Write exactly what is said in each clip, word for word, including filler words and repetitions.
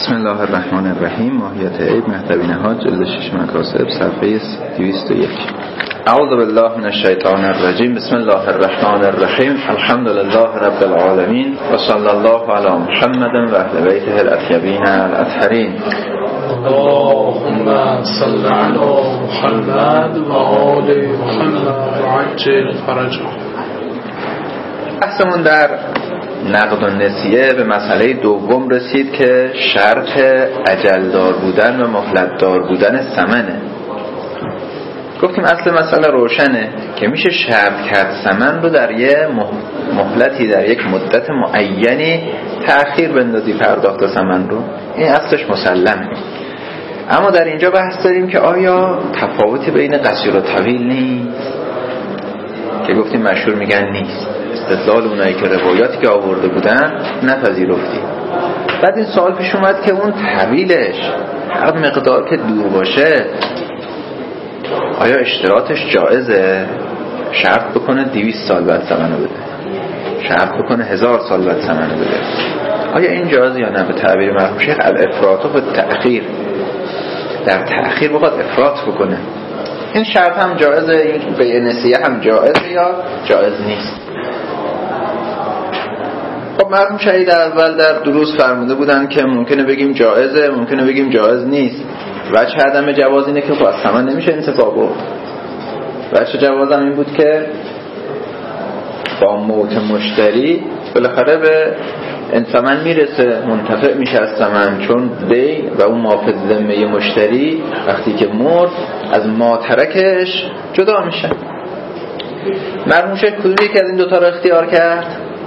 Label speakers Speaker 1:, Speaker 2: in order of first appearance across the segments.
Speaker 1: بسم الله الرحمن الرحیم. ماهیت عیب مهدوی نهاد جلد شش مکاسب صفحه دویست و یک. اعوذ بالله من الشیطان الرجیم. بسم الله الرحمن الرحیم. الحمد لله رب العالمین و صلی الله علی محمد و اهل بیته الاطیبین الاطهرین.
Speaker 2: اللهم صل علی محمد و آل محمد و عجل فرجهم.
Speaker 1: بحثمون در نقد و نسیه به مسئله دوم رسید که شرط اجلدار بودن و مهلتدار بودن ثمنه. گفتیم اصل مسئله روشنه که میشه شرط کرد ثمن رو در یه مهلتی، در یک مدت معینی تأخیر بندازی پرداخت ثمن رو. این اصلش مسلمه. اما در اینجا بحث داریم که آیا تفاوتی بین قصیر و طویل نیست؟ که گفتیم مشهور میگن نیست. استدلال اونایی که روایاتی که آورده بودن نپذیرفتی. بعد این سوال پیش اومد که اون طویلش هر مقدار که دور باشه آیا اشتراطش جائزه؟ شرط بکنه دویست سال بعد ثمنو بده، شرط بکنه هزار سال بعد ثمنو بده، آیا این جایزه یا نه؟ به تعبیر مرحوم شیخ الافراط و تأخیر، در تأخیر بخواد افراط بکنه. این شرط هم جایزه، این بیع نسیه هم جایزه یا جایز نیست؟ خب مرحوم شهید اول در دروس فرموده بودن که ممکنه بگیم جایزه، ممکنه بگیم جایز نیست. وجه عدم جواز اینه که خب از ثمن نمیشه انتفاع برد. وجه جواز هم این بود که با موت مشتری بالاخره به ثمن میرسه، منتفع میشه از ثمن، چون بی و اون مافد ذمه مشتری وقتی که مرد از ماترکش جدا میشه. مرحوم شیخ کدومی که از این دوتا رو اختیار کرد؟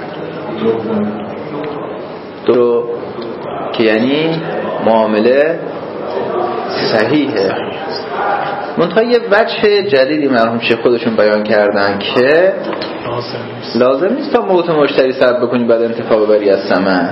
Speaker 1: دو که یعنی معامله صحیحه. منتها یه وجه جدیدی مرحوم شیخ خودشون بیان کردن که لازم نیست تا موت مشتری سبب بکنی بعد انتفاع ببری از ثمن.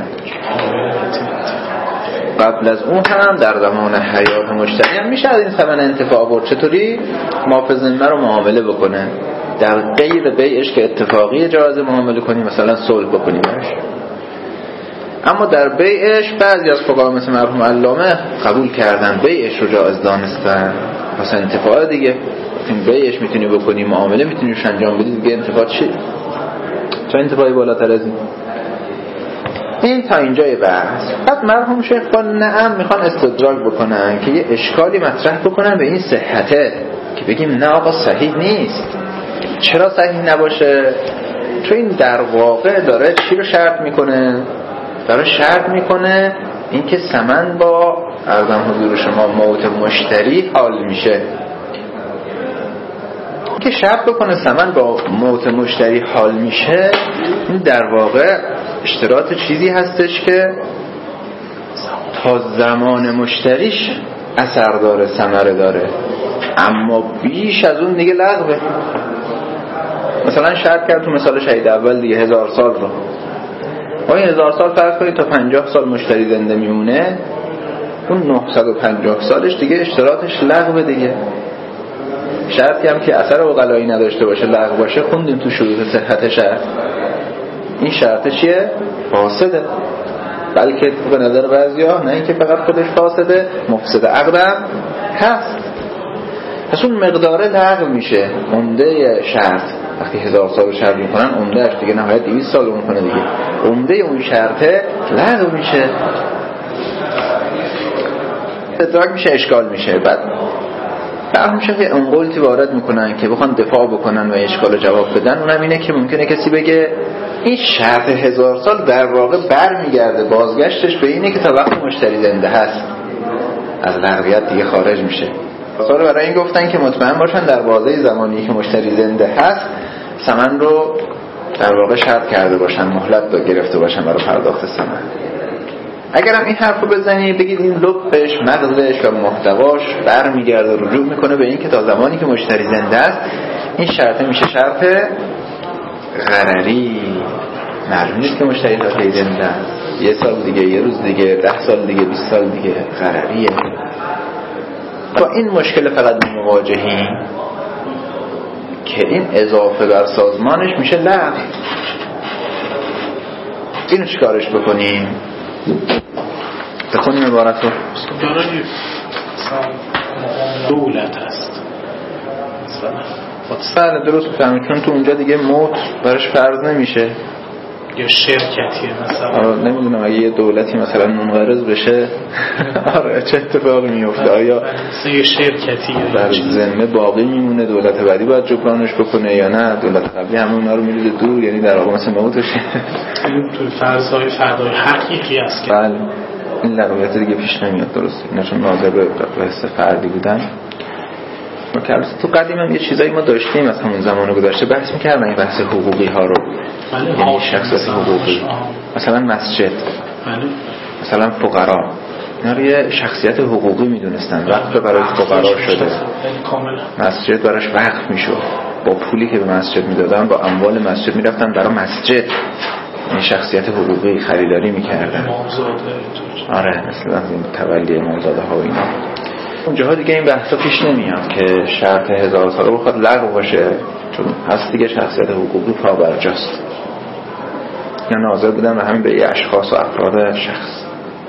Speaker 1: قبل از اون هم در زمان حیات مشتری هم میشه از این ثمن انتفاع برد. چطوری؟ محافظ رو معامله بکنه، در غیر بیعش که اتفاقی جواز معامله کنی، مثلا صلح بکنی باش. اما در بیعش بعضی از فقها مثل مرحوم علامه قبول کردن، بیعش رو جایز دانستن. مثلا انتفاع دیگه این بیعش میتونی بکنی، معامله میتونی روش انجام بدی، دیگه انتفاع چی؟ چه انتفاعی بالاتر از این؟ این تا اینجای بحث. بعد مرحوم شیخ با نعم میخوان استدراک بکنن که یه اشکالی مطرح بکنن به این صحته، که بگیم نه آقا صحیح نیست. چرا صحیح نباشه؟ چون این در واقع داره چی رو شرط میکنه؟ داره شرط میکنه اینکه ثمن با عرضم حضور شما موت مشتری حال میشه. که شرط بکنه ثمن با موت مشتری حال میشه، این در واقع اشتراط چیزی هستش که تا زمان مشتریش اثر داره، ثمره داره، اما بیش از اون دیگه لغوه. مثلا شرط کرد تو مثال شهید اول دیگه هزار سال رو. با این هزار سال فرض کنید تا پنجاه سال مشتری زنده میمونه، اون نهصد و پنجاه سالش دیگه اشتراطش لغوه دیگه. شرطی هم که اثر عقلایی نداشته باشه، لغو باشه، خوندیم تو شروط صحت شرط. این شرط چیه؟ فاسده. بلکه به نظر بعضیا نه اینکه فقط خودش فاسده، مفسد عقدم هست. پس اون مقداره لغو میشه. عمده شرط وقتی هزار سال شرط میکنن، عمدهش دیگه نهایت دویست سال میکنه دیگه، عمده اون شرطه لغو میشه، ادراک میشه، اشکال میشه. بعد برهم شد یه انقلتی وارد میکنن که بخوان دفاع بکنن و اشکال جواب بدن. اونم اینه که ممکنه کسی بگه این شرط هزار سال در واقع بر میگرده، بازگشتش به اینه که تا وقت مشتری زنده هست، از لغویت دیگه خارج میشه. سوال برای این گفتن که مطمئن باشن در بازه زمانی که مشتری زنده هست ثمن رو در واقع شرط کرده باشن، مهلت رو گرفته باشن برای پرداخت ثمن. اگرم این حرف رو بزنی بگید این لبش، مغزش و محتواش برمیگرده، رجوع میکنه به این که تا زمانی که مشتری زنده است این شرط میشه شرط غرری. معلوم نیست که مشتری تا کی زنده است، یه سال دیگه، یه روز دیگه، ده سال دیگه، بیست سال دیگه، غرریه. با این مشکل فقط مواجهیم که این اضافه بر سازمانش میشه لغو. اینو چیکارش بکنیم؟ بخونیم عبارت رو.
Speaker 2: برای دولت هست
Speaker 1: مثلا درست بفهمید، چون تو اونجا دیگه موت براش فرض نمیشه،
Speaker 2: یا شرکتیه مثلا.
Speaker 1: نمیدونم اگه یه دولتی مثلا منقرض بشه آره چه اتفاقی میفته؟ آیا
Speaker 2: یه شرکتی
Speaker 1: در ذمه باقی میمونه، دولت بعدی باید جبرانش بکنه یا نه دولت قبلی همه اونا رو میریزه دور؟ یعنی در واقع مثلا موتش
Speaker 2: تو فرض‌های فردای حقیقی است که
Speaker 1: بله این لغویت دیگه پیش نمیاد. درسته اینا چون ناظر به بحث فردی بودن. ما که تو قدیم هم یه چیزایی ما داشتیم از همون زمان گذشته بحث می‌کردن این بحث حقوقی ها رو، یعنی شخصیت حقوقی، مثلا مسجد، مثلا فقرا، اینا رو یه شخصیت حقوقی میدونستن. وقت برای فقرا شده، مسجد براش وقف میشد، با پولی که به مسجد میدادن با اموال مسجد میرفتن برای مسجد، این شخصیت حقوقی خریداری میکردن. آره مثلا این تولی امامزاده ها و اینا. اونجاها دیگه این بحثا پیش نمیاد که شرط هزار ساله بخواد لغو باشه، چون هست دیگه شخصیت حقوقی پابرجاست. یا ناظر بودن و همین به یه اشخاص و افراد شخص.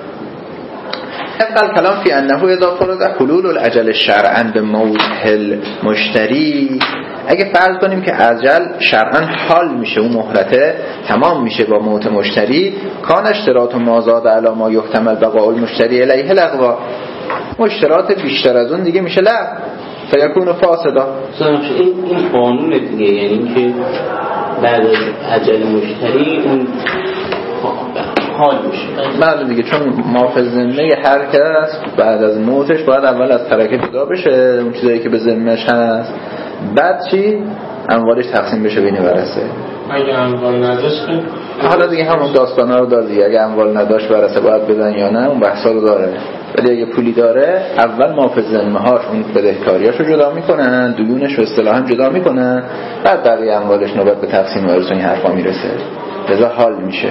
Speaker 1: اول کلام فی انه اذا فرض حلول الاجل شرعا به موت المشتری، اگه فرض کنیم که اجل شرعا حال میشه، اون مهلته تمام میشه با موت مشتری، کان اشتراط مازاد علی ما یحتمل بقاء المشتری الیه لغوا، اشتراط بیشتر از اون دیگه میشه لغو، فیکون فاسدا.
Speaker 3: این این قانون دیگه، یعنی که بعد اجل مشتری اون حال میشه.
Speaker 1: بله دیگه، چون مافظ ذمه هر کس بعد از موتش باید اول از ترکه جدا بشه، اون چیزایی که به ذمه‌اش هست، بعد چی؟ اموالش تقسیم بشه بین ورثه.
Speaker 2: اگه اموال نداشت
Speaker 1: حالا دیگه همون داستانا رو داره دیگه، اگه اموال نداشت ورثه باید بدن یا نه، اون بحثا رو داره. ولی اگه پولی داره اول مافظ ذمه هاش اون بدهکاریاشو جدا میکنن، دیونش رو اصطلاحاً جدا میکنن، بعد بقیه اموالش نوبت به تقسیم ورثه این حرفا میرسه. لذا حال میشه.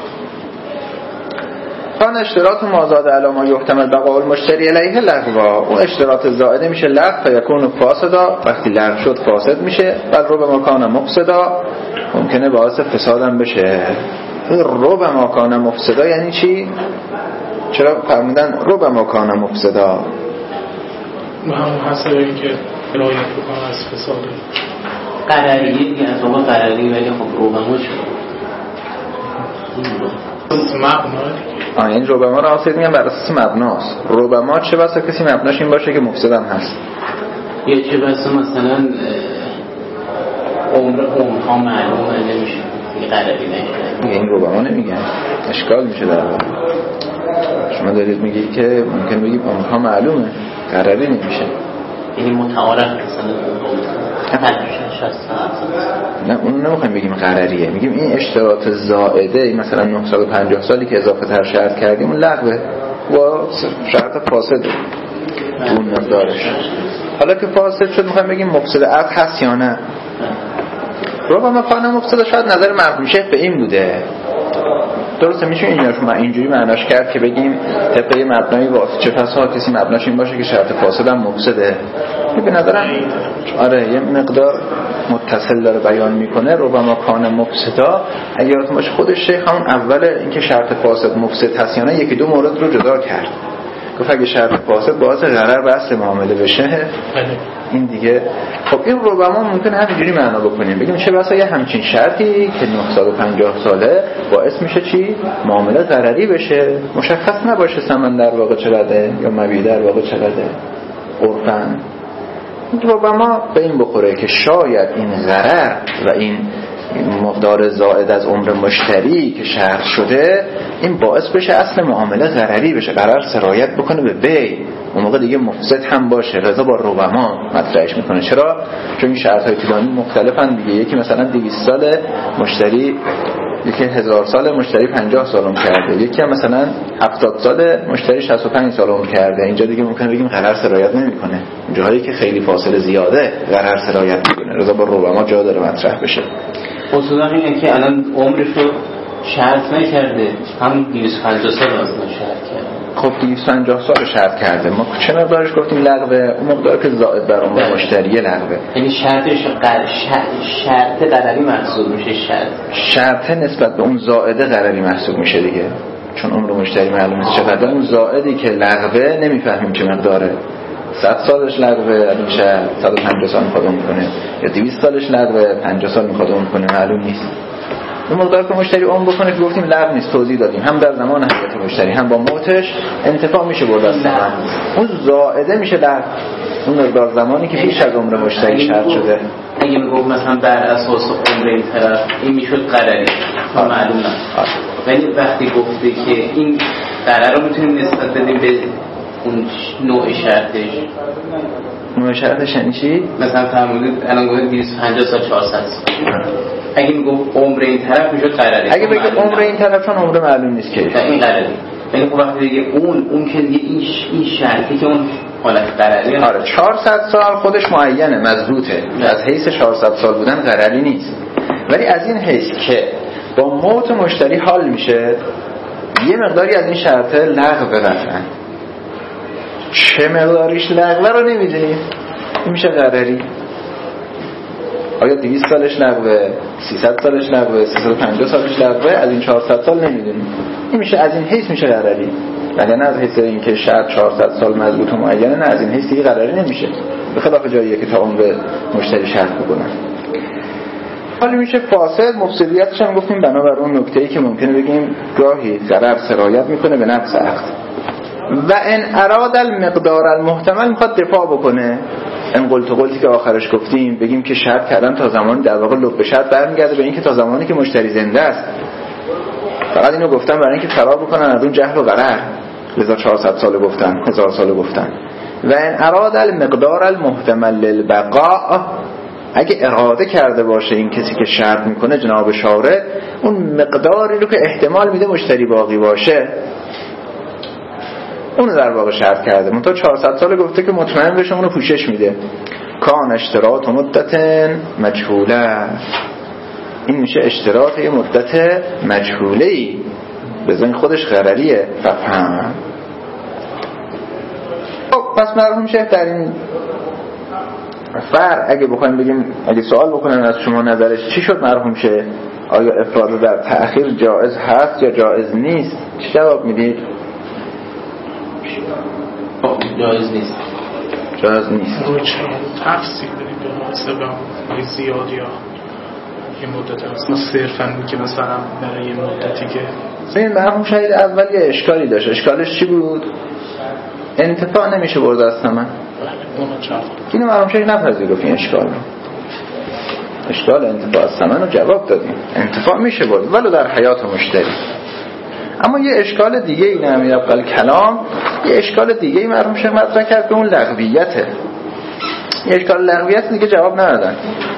Speaker 1: کان اشتراط مازاد علی ما یحتمل بقاء المشتری الیه لغوا، اون اشتراط زائده میشه لغو، فیکون فاسدا، وقتی لغو شد فاسد میشه. بل ربما کان مفسدا، ممکنه باعث فسادم بشه. ربما کان مفسدا یعنی چی؟ چرا فرمودن ربما کان مفسدا؟
Speaker 2: همون حسب اینکه رعایت بکنه از فساد
Speaker 3: قرریه دیگه، از اون قرری، ولی خب ربما شد
Speaker 1: آه این ربما رو آسید میگم بر اساس مبناست. ربما چه بسا کسی مبناش این باشه که مفسدم هست،
Speaker 3: یا چه بسا مثلا عمر عمرها معلومه نمیشه یه قراری نشه،
Speaker 1: این ربما نمیگن، اشکال میشه در واقع. شما دارید میگی که ممکن بگیم عمرها معلومه قراری نمیشه،
Speaker 3: یعنی متعارف مثلا
Speaker 1: نه اون نمیخوایم بگیم قراریه، میگیم این اشتراط زائده، این مثلا نهصد و پنجاه سالی که اضافه تر شرط کردیم اون لغوه و شرط فاسد اون مقدارش. حالا که فاسد شد میخوایم بگیم مفسد عقد هست یا نه. ربما کان مفسد، شاید نظر مرحوم شیخ به این بوده. درسته میشه اینجا اینجوری معناش کرد که بگیم طبقه مبنای واسطه پس‌ها کسی مبناش این باشه که شرط فاسد هم مفسده. به نظرم آره یه مقدار متصل داره بیان میکنه. ربما کان مفسدا، اگه یادتون باشه خود شیخ همون اول اینکه شرط فاسد مفسد هست یا نه یکی دو مورد رو جدا کرد. گفت اگه شرط فاسد باعث ضرر به اصل معامله بشه این دیگه. خب این ربما ممکن همینجوری معنا بکنیم، بگیم چه بسا یه همچین شرطی که نهصد و پنجاه ساله باعث میشه چی؟ معامله ضرری بشه، مشخص نباشه ثمن در واقع چقدره یا مبیع در واقع چقدره عرفاً. ربما به این بخوره که شاید این ضرر و این مقدار زائد از عمر مشتری که شرط شده این باعث بشه اصل معامله ضرری بشه، قرار سرایت بکنه به بی، اون موقع دیگه مفسد هم باشه. رضا با ربما مطرحش میکنه. چرا؟ چون این شرط های طولانی مختلفن دیگه. یکی مثلا دویست ساله مشتری، یکی هزار ساله مشتری پنجاه سال عمر کرده، یکی هم مثلا هفتاد ساله مشتری شصت و پنج سال عمر کرده. اینجا دیگه ممکنه بگیم قرار سرایت نمیکنه. جاهایی که خیلی فاصله زیاده قرار سرایت میکنه. رضا با ربما جا داره مطرح بشه.
Speaker 3: اصولا اینه که الان عمرش رو شرط نکرده، هم دویست و پنجاه سال اصلا شرط کرده.
Speaker 1: خب دویست و پنجاه سال شرط کرده، ما چه مقدارش گفتیم لغوه؟ اون مقدار که زائد بر عمر مشتری لغوه،
Speaker 3: یعنی شرطش قر... شرط قراری محسوب میشه. شرط
Speaker 1: شرط نسبت به اون زائده قراری محسوب میشه دیگه. چون عمر مشتری معلوم نیست چقدر، اون زائدی که لغوه نمیفهمیم چه مقداره. صد سالش لغوه میشه، صد و پنجاه سال میخواد عمر کنه، یا دویست سالش لغوه، پنجاه سال میخواد عمر کنه، معلوم نیست. اون مقدار که مشتری عمر بکنه که گفتیم لغو نیست، توضیح دادیم هم در زمان حیات مشتری هم با موتش انتفاع میشه برد از ثمن. اون زائده میشه لغو، اون مقدار زمانی که پیش از عمر مشتری شرط شده.
Speaker 3: اگه میگم مثلا بر اساس عمر این طرف این میشد قراری تا معلوم نست، ولی وقتی گفته که این قرار رو میتونیم نسبت بدیم به اون نوع شرطش.
Speaker 1: نوع شرطش یعنی چی؟
Speaker 3: مثلا فرمودید الان گفتید دویست و پنجاه سال چهارصد سال، اگه میگم عمر این طرف میشد قراری،
Speaker 1: اگه بگه عمر این طرف چون عمر معلوم نیست که
Speaker 3: این قراری، یعنی خب وقتی دیگه اون اون که دیگه این این شرطی که اون حالت قراری.
Speaker 1: آره چهارصد سال خودش معینه مضبوطه، از حیث چهارصد سال بودن قراری نیست، ولی از این حیث که با موت مشتری حال میشه یه مقداری از این شرطه لغو رفتن. چه مقداریش لغوه رو نمیدونیم، این میشه قراری. آیا دویست سالش لغوه، سیصد سالش لغوه، سیصد و پنجاه سالش لغوه، از این چهارصد سال نمیدونیم، این میشه از این حیث میشه قراری. ولی نه از حیث اینکه شرط چهارصد سال مضبوط و معینه، نه از این حیث دیگه قراری نمیشه، به خلاف جاییه که تا عمر مشتری شرط بکنن. حالا میشه فاسد. مفسدیتش هم گفتیم بنابر اون نکته‌ای که ممکنه بگیم گاهی ضرر سرایت میکنه به نفس عقد. و ان اراد المقدار المحتمل، میخواد دفاع بکنه. این قلت قلتی که آخرش گفتیم بگیم که شرط کردن تا زمانی در واقع لب به شرط برمیگرده به این که تا زمانی که مشتری زنده است. فقط اینو گفتم برای اینکه فرار بکنن از اون جهل و غرر، لذا چهارصد ساله گفتن، هزار ساله گفتن. و ان اراد المقدار المحتمل للبقاء، اگه اراده کرده باشه این کسی که شرط میکنه جناب شارع اون مقداری رو که احتمال میده مشتری باقی باشه اونو در واقع شرط کرده، منتها چهارصد ساله گفته که مطمئن بشه اونو پوشش میده. کان اشتراط و مدت مجهوله، این میشه اشتراط یه مدت مجهوله‌ای، بزن خودش غرریه. فهم. خب پس مرحوم شیخ در این فرق اگه بخوایم بگیم، اگه سوال بکنن از شما نظرش چی شد مرحوم شیخ، آیا افراد در تأخیر جائز هست یا جائز نیست، چی جواب میدید؟
Speaker 3: جائز نیست.
Speaker 1: جائز نیست.
Speaker 2: تفصیل بدید به مناسبه زیاد یا یه مدت هست، صرفاً که مثلا برای یه مدتی که
Speaker 1: این مرحوم شهید اول یه اشکالی داشت. اشکالش چی بود؟ انتفاع نمیشه برد از ثمن. اینو مرحوم شهید نپذیرفت این اشکال رو. اشکال انتفاع از ثمن رو جواب دادیم، انتفاع میشه برد ولو در حیات مشتری. اما یه اشکال دیگه اینه هم یبقل کلام، یه اشکال دیگه ای مرحوم شیخ مطرح کرد که اون لغویته. یه اشکال لغویت دیگه جواب ندادن.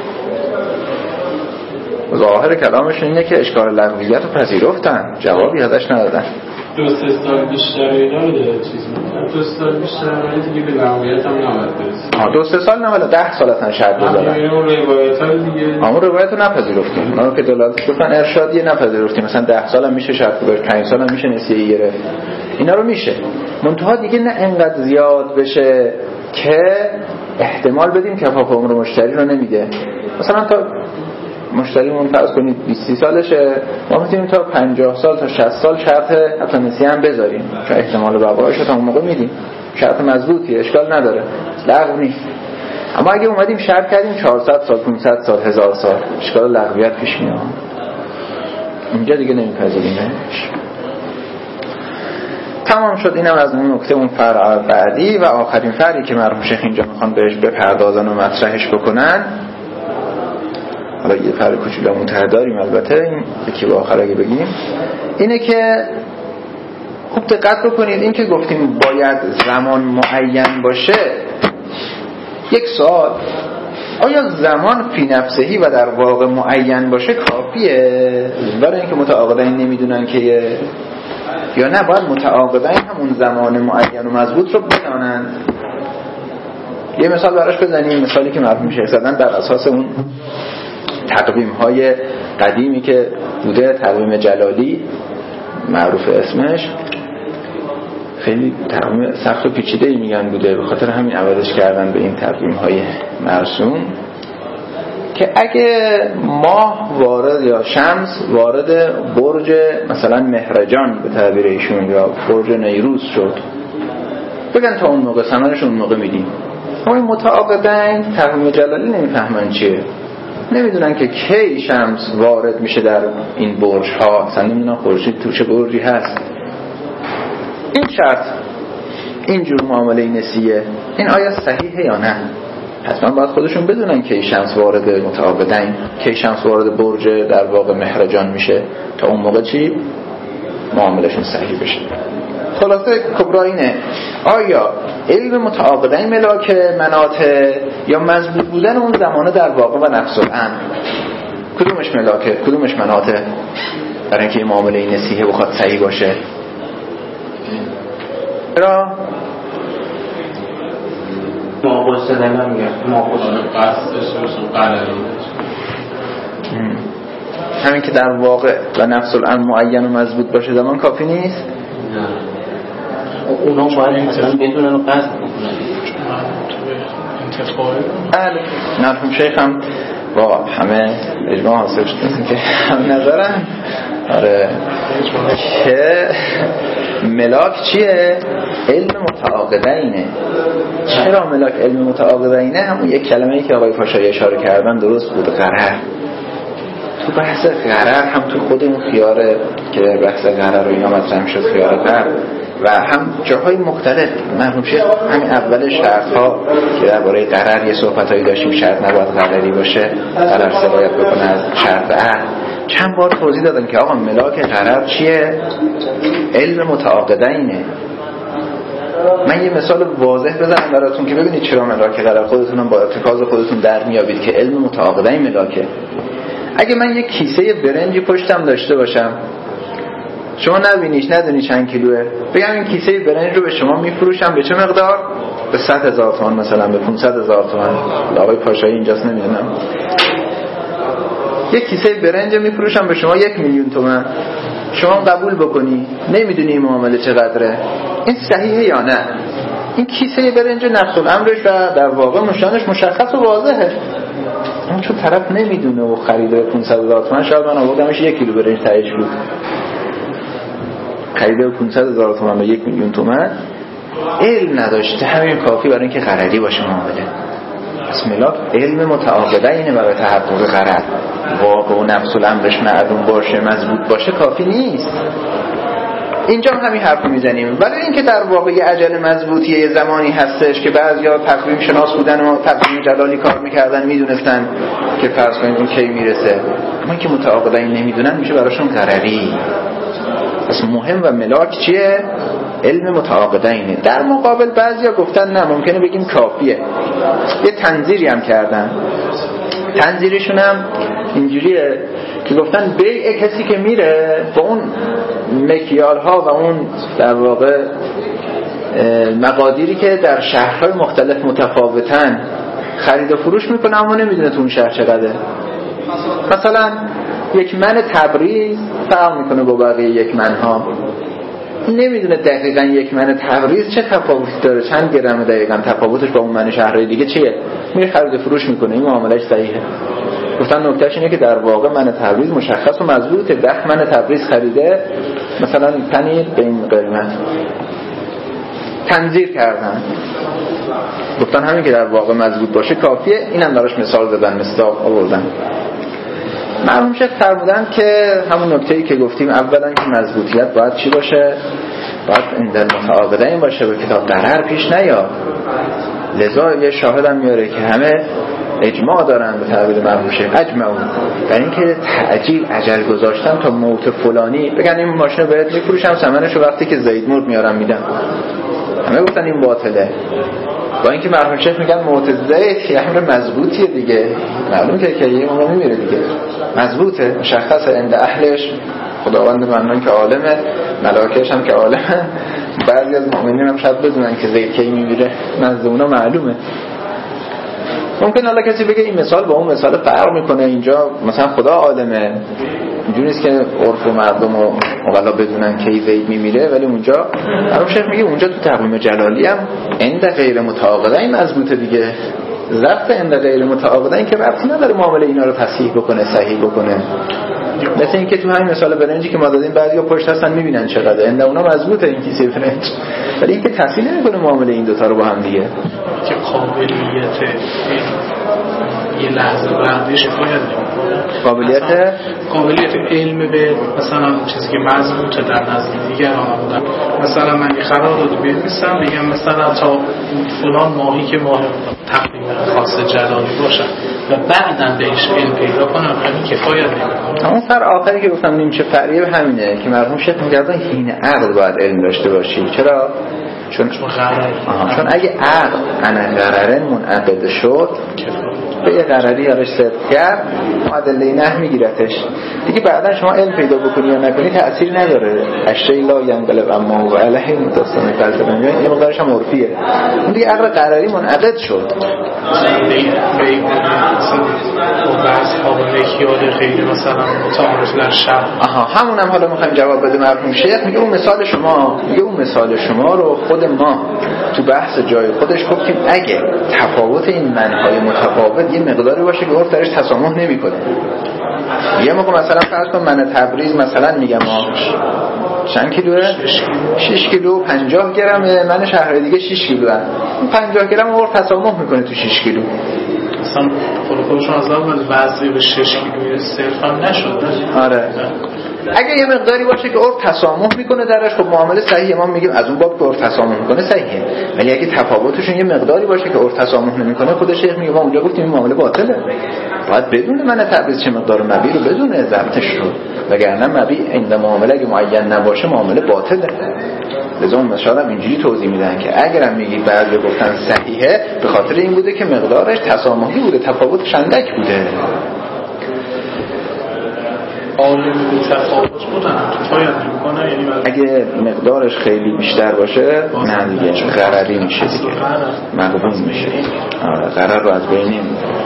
Speaker 1: ظاهر کلامش اینه که اشکال لغویت رو پذیرفتن، جوابی ازش ندادن.
Speaker 4: دو سه سال بیشتر اینا رو داره چیز میکنه، دو سال بیشتر ولی دیگه به لغویت هم نمید برسید.
Speaker 1: آه دو سه سال نه ولی ده سال اصلا شرط بذارن.
Speaker 4: اون روایت ها دیگه
Speaker 1: اون روایت رو نپذیرفتیم، اونا رو که دلالت گفتن ارشادیه نپذیرفتیم. مثلا ده سال هم میشه شرط بذارن، پنج سال هم میشه نسیه گرفت، اینا رو میشه. منتها دیگه نه انقدر زیاد بشه که احتمال بدیم کفاف عمر مشتری رو نمیده. مثلا تا مشتریمون فرض کنید بیست سالشه، ما میتونیم تا پنجاه سال تا شصت سال شرط حتی نسیه هم بذاریم چون احتمال بقایش رو تا اون موقع میدیم، شرط مضبوطی، اشکال نداره، لغو نیست. اما اگه اومدیم شرط کردیم چهارصد سال، پانصد سال، هزار سال، اشکال لغویت پیش میاد، اینجا دیگه نمیپذیریمش. تمام شد. اینم از اون نکته اون فرع بعدی. و آخرین فرعی که مرحوم شیخ اینجا میخوان بهش بپردازن و مطرحش بکنن، حالا یه فرق کوچولو متحد داریم البته، این یکی به آخر اگه بگیم، اینه که خوب دقت بکنید. این که گفتیم باید زمان معین باشه، یک سوال، آیا زمان فی نفسهی و در واقع معین باشه کافیه برای اینکه متعاقدین نمیدونن که یا نه باید متعاقدین همون زمان معین و مضبوط رو بدانن؟ یه مثال براش بزنیم، مثالی که مرحوم شیخ زدن بر اساس اون تقویم های قدیمی که بوده، تقویم جلالی معروف اسمش، خیلی تقویم سخت و پیچیده‌ای میگن بوده، به خاطر همین عوضش کردن به این تقویم های مرسوم که اگه ماه وارد یا شمس وارد برج مثلا مهرجان به تعبیر ایشون یا برج نیروز شد، بگن تا اون موقع ثمنش اون موقع میدیم. اما این متعاقدین تقویم جلالی نمیفهمن چیه، نمیدونن که کی شمس وارد میشه در این برج ها، اصلا نمیدونن خورشید تو چه برجی هست. این شرط اینجور معامله نسیه این آیا صحیحه یا نه؟ حتما باید خودشون بدونن که شمس وارد متعاقدین، که شمس وارد برج در واقع مهرجان میشه، تا اون موقع چی معاملهشون صحیح بشه. خلاصه کبرا اینه، آیا علم متعاقدین ملاک مناطه یا مضبوط بودن اون زمانه در واقع و نفس الامر؟ کدومش ملاکه کدومش مناطه برای اینکه این معامله نصیحه بخواد صحیح باشه؟ را
Speaker 3: ما قصد نمیگه ما قصد
Speaker 4: قصدش قراری
Speaker 1: همین که در واقع و نفس الامر معین و مضبوط باشه زمان کافی نیست؟
Speaker 4: نه
Speaker 3: اونا باید مثلا بدونن و قصد بکنن.
Speaker 1: بله مرحوم شیخ هم با همه اجماع حاصل شد که هم نظرم آره که ملاک چیه؟ علم متعاقدینه. چرا ملاک علم متعاقدینه؟ همون یک کلمه‌ای که آقای پاشایی اشاره کردن درست بود، غرر. تو بحث غرر هم تو خود اون خیاره که بحث غرر رو اینا مطرح شد، خیار غرر، و هم جاهای مختلف مرحوم شیخ همین اول شرط ها که درباره غرر یه صحبتایی داشتیم، شرط نباید غرری باشه، غرر سرایت بکنه از شرط عقد، چند بار توضیح دادم که آقا ملاک غرر چیه؟ علم متعاقدینه. من یه مثال واضح بزنم براتون که ببینید چرا ملاک غرر خودتونم با ارتکاز خودتون در میابید که علم متعاقدین ملاکه. اگه من یک کیسه برنجی پشتم داشته باشم، شما نبینیش ندونی چند کیلوه، بگم این کیسه برنج رو به شما میفروشم به چه مقدار؟ به صد هزار تومان مثلا، به پانصد هزار تومان. آقای پاشایی اینجاست نمیدونم. یک کیسه برنج میفروشم به شما یک میلیون تومان، شما قبول بکنی، نمیدونی این معامله چقدره، این صحیحه یا نه؟ این کیسه برنج نفس الامرش و در واقع مشانش مشخص و واضحه، اون چون طرف نمیدونه و خریده پانصد هزار تومان، شاید من آوردمش یک کیلو برنج تهیج بود، خریده پانصد هزار تومان به یک میلیون تومان، علم نداشته، همین کافی برای اینکه غرری باشه معامله. پس ملاک علم متعاقدینه برای تحقق غرر، واقع و نفس الامرش معلوم باشه، مضبوط باشه کافی نیست. اینجا هم همین حرف میزنیم، ولی اینکه در واقع یه اجل مضبوطی یه زمانی هستش که بعضیا تقویم شناس بودن و تقویم جلالی کار میکردن، میدونستن که فرض کنید اون کی میرسه، اما اینکه متعاقدین نمیدونن میشه براشون غرری. پس مهم و ملاک چیه؟ علم متعاقدینه. در مقابل بعضیا گفتن نه، ممکنه بگیم کافیه، یه تنظیری هم کردن. تنظیرشون هم اینجوریه که گفتن بیع کسی که میره با اون مکیال ها و اون در واقع مقادیری که در شهرهای مختلف متفاوتن خرید و فروش میکنه، اما نمیدونه تو اون شهر چقدره. مثلا یک من تبریز فرق میکنه با بقیه یک من ها، نمیدونه دقیقاً یک من تبریز چه تفاوتی داره، چند گرم دقیقاً تفاوتش با اون من شهرهای دیگه چیه، میره خرید و فروش میکنه، این معاملهش صحیحه. گفتن نکتهش اینه که در واقع من تبریز مشخص و مضبوطه، ده من تبریز خریده مثلا پنیر به این قیمت، تنظیر کردن. گفتن همین که در واقع مضبوط باشه کافیه. اینم دارش مثال زدن، مصداق آوردن. مرحوم شیخ فرمودن که همون نکته‌ای که گفتیم اولا که مضبوطیت باید چی باشه؟ باید عند المتعاقدین باشه، به کتاب ضرر پیش نیاد. لذا یه شاهدم میاره که همه اجماع دارن به تعبیر مرحوم شیخ اجمعون برای اینکه تعجیل اجل گذاشتن تا موت فلانی، بگن این ماشین رو بهت میفروشم ثمنشو وقتی که زید مرد میارم میدم، همه گفتن این باطله. با اینکه مرحوم شیخ میگن موت زید یه امر مضبوطیه دیگه، معلوم که که یه اون میمیره دیگه، مضبوطه، مشخصه عند اهلش، خداوند منان که عالمه، ملائکه‌اش هم که عالمه، بعضی از مؤمنین هم شاید بدونن که زید کی میمیره، نزد اونا معلومه. ممکن الله کسی بگه این مثال با اون مثال فرق میکنه، اینجا مثلا خدا عالمه، اینجوری نیست که عرف و مردم و مغلا بدونن کی زید میمیره، ولی اونجا مرحوم شیخ میگه اونجا تو تقویم جلالی هم عند غیر متعاقدین مضبوطه دیگه، ضبط عند غیر متعاقدین که ربطی نداره معامله اینا رو تصحیح بکنه صحیح بکنه. مثل اینکه تو همین مثال برنجی که ما دادیم بعضیا پشت هستن میبینن چقدر اند اونا مضبوطه این کیسه برنج، ولی اینکه تصحیح نمیکنه معامله این دوتا رو با هم دیگه.
Speaker 2: که قابلیت یه لحظه بردش باید
Speaker 1: قابلیت
Speaker 2: قابلیت علم به مثلا چیزی که مضبوطه در نظر دیگران بودن. مثلا من یه قرارداد بنویسم میگم مثلا تا فلان ماهی که ماه تقریبا خاص جلالی باشه و بعداً بهش علم پیدا کنم همین کفایت نمیکنه.
Speaker 1: اون سر آخری که گفتم نیمچه فرعیه همینه که مرحوم شیخ میگردن حین عقد باید علم داشته باشی. چرا؟ چون
Speaker 2: غرر
Speaker 1: چون اگه عقد انا غرره منعقد شد به یه غرری یارش صدق کرد معادله نه میگیرتش دیگه. بعدا شما علم پیدا بکنی یا نکنی تأثیر نداره. اشی لا ینقلب اما و علیه این داستان فلسفه میگه این مقدارش هم عرفیه. اون دیگه عقد غرری منعقد شد.
Speaker 2: بعض قابل خیال خیلی مثلا متعارف در شهر.
Speaker 1: آها همونم حالا میخوایم جواب بده مرحوم شیخ. میگه اون مثال شما میگه اون مثال شما رو خود ما تو بحث جای خودش گفتیم اگه تفاوت این منهای متفاوت یه مقداری باشه که عرف درش تسامح نمیکنه. یه موقع مثلا فرض کن من تبریز مثلا میگم ما چند کیلوه؟ شش کیلو پنجاه گرمه، من شهر دیگه شش کیلو هم. پنجاه گرم عرف تسامح میکنه تو شش کیلو.
Speaker 2: اصلا خودشون از اول وضعی به شش کیلوی صرف هم نشد.
Speaker 1: آره اگه یه مقداری باشه که عرف تسامح میکنه درش خب معامله صحیحه. ما میگیم از اون باب که عرف تسامح میکنه صحیحه. ولی اگه تفاوتشون یه مقداری باشه که عرف تسامح نمیکنه خود شیخ میگه ما اونجا گفتیم این معامله باطله. باید بدونه من تبریز چه مقدار مبی رو بدونه ضبطش رو، وگرنه مبی عند معامله اگه معین نباشه معامله باطله. لذا اون مثلا اینجوری توضیح میدن که اگرم میگی بعضی گفتن صحیحه به خاطر این بوده که مقدارش تسامحی بوده، تفاوتش اندک بوده.
Speaker 2: عالم تفاوت بودن کفایت میکنه. یعنی
Speaker 1: اگه مقدارش خیلی بیشتر باشه نه دیگه غرری میشه دیگه، مقبول میشه. آره غرر رو از بین نمیبره.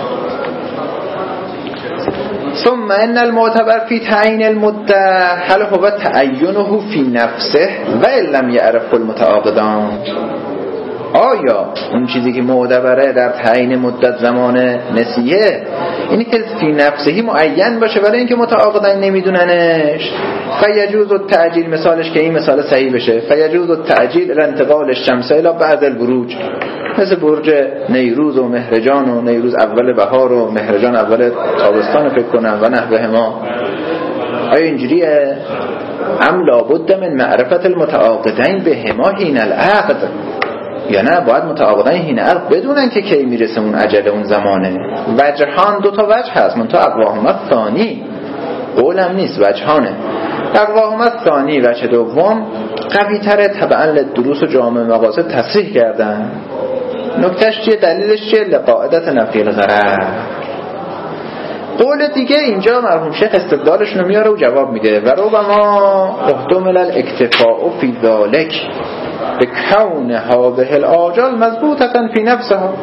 Speaker 1: ثم ان المعتبر فی تعیین المده هل هو تعینه فی نفسه و ان لم یعرف المتعاقدان. آیا اون چیزی که معتبره در تعیین مدت زمان نسیه اینی که فی نفسهی معین باشه ولی اینکه متعاقدان نمیدوننش؟ فیجوز التعجیل، مثالش که این مثال صحیح بشه، فیجوز التعجیل الانتقال الشمس الی بعد البروج، مثل برج نیروز و مهرجان و نیروز اول بهار و مهرجان اول تابستان فکر کنم و نحوه ما. آیا اینجوریه؟ ام لابد من معرفت المتعاقدین به هما حین العقد، یا نه باید متعاقدین حین عقد بدونن که کی میرسه اون اجل اون زمانه. وجهان دو تا وجه هست، من تو اقواهم الثانی قولم نیست وجهانه. اقواهم الثانی وجه دوم قوی تره طبعا لدروس و جامع مقاصد تصریح کردن. نکتهش چیه؟ دلیلش چیه؟ لقاعدت نفی الغرر. قول دیگه اینجا مرحوم شیخ استدلالش رو میاره و جواب میده و ربما احتمل الاکتفاء فی ذالک به کونها به الآجال مضبوطة فی نفسها.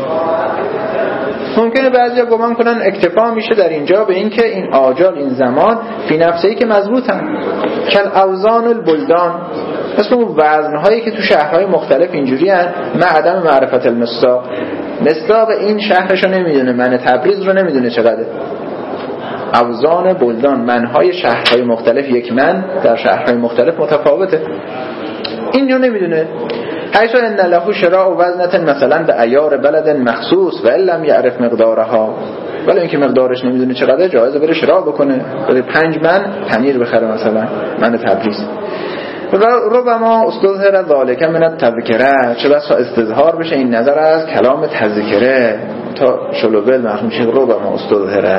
Speaker 1: ممکنه بعضیا گمان کنن اکتفا میشه در اینجا به این که این آجال این زمان فی نفسهی که مضبوطن، کل اوزان البلدان، مثل اون وزنهایی که تو شهرهای مختلف اینجوری هن، مع عدم معرفت المصداق. مصداق این شهرشو نمیدونه، من تبریز رو نمیدونه چقدره. اوزان بلدان، منهای شهرهای مختلف یک من در شهرهای مختلف متفاوته، این رو نمیدونه. حیث ان له شراء وزنه مثلا به عیار بلد مخصوص و لم یعرف مقدارها، ولی اینکه مقدارش نمیدونه چقدره جایزه بره شراء بکنه، بده پنج من پنیر بخره مثلا من تبریز. ربما استظهر ذالک من التذکره، چه بسا استظهار بشه این نظر از کلام تذکره تا شلوبل مرحوم شیخ ربما استظهره.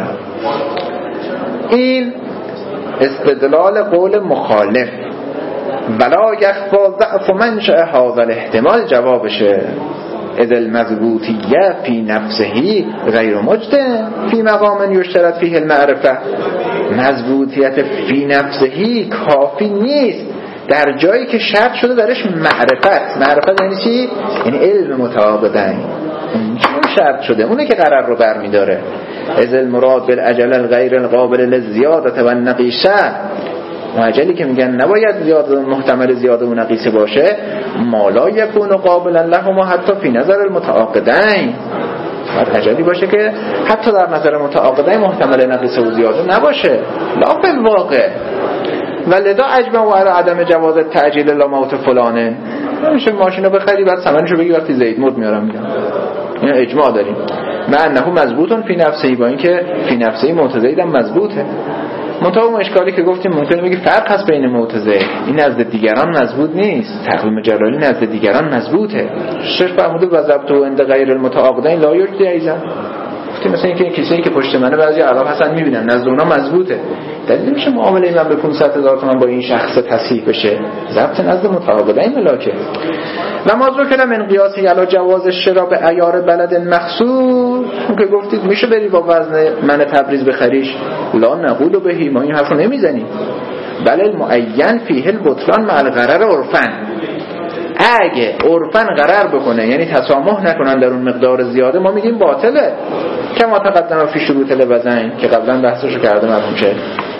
Speaker 1: این استدلال قول مخالف ولا یخفا ضعف منشأ هذا الاحتمال جوابشه. اذ المضبوطیه فی نفسه غیر مجد فی مقام یشترط فیه المعرفه. مضبوطیت فی نفسه کافی نیست در جایی که شرط شده درش معرفت. معرفت یعنی چی؟ یعنی علم متعاقدین. اون شرط شده، اونه که قرار رو برمیداره. اذ المراد بالاجل الغیر القابل للزیاده و النقیصه، معجلی که میگن نباید زیاد محتمل زیاده و نقیصه باشه، ما لا یکون قابلا لهما حتی فی نظر المتعاقدین. باید اجلی باشه که حتی در نظر متعاقدین محتمل نقص و زیاده نباشه، لا فی الواقع. ولذا اجمع علی عدم جواز تعجیل لا موت فلانه. نمیشه ماشینو بخری بعد ثمنشو بگی وقتی زید مرد میارم میگم. این اجماع داریم. ما انه مضبوطن فی نفسه، با اینکه فی نفسه موت زید هم مضبوطه. منتها اون اشکالی که گفتیم ممکنه بگی فرق هست بین موت زید، این نزد دیگران مضبوط نیست، تقویم جلالی نزد دیگران مضبوطه. شش فرموده و ضبط و عند غیر المتعاقدین لا یجدی ایزن. گفتیم مثلا اینکه کسایی که پشت منه بعضی عقب هستن میبینن نزد اونا مضبوطه، دلیل میشه معامله من به پانصد هزار تومان با این شخص تصحیح بشه، ضبط نزد متعاقدین ملاکه. و ما ذکر من قیاس علی جواز شرا به عیار بلد مخصوص، اون که گفتید میشه بری با وزن من تبریز بخریش، لا نقول بهی، ما این حرفو نمیزنیم. بل المعین فیه البطلان مع الغرر عرفن، اگه عرفن غرر بکنه یعنی تسامح نکنن در اون مقدار زیاده، ما میگیم باطله، که ما تقدم فی شروط الوزن که قبلا بحثشو کرده مرحوم شه.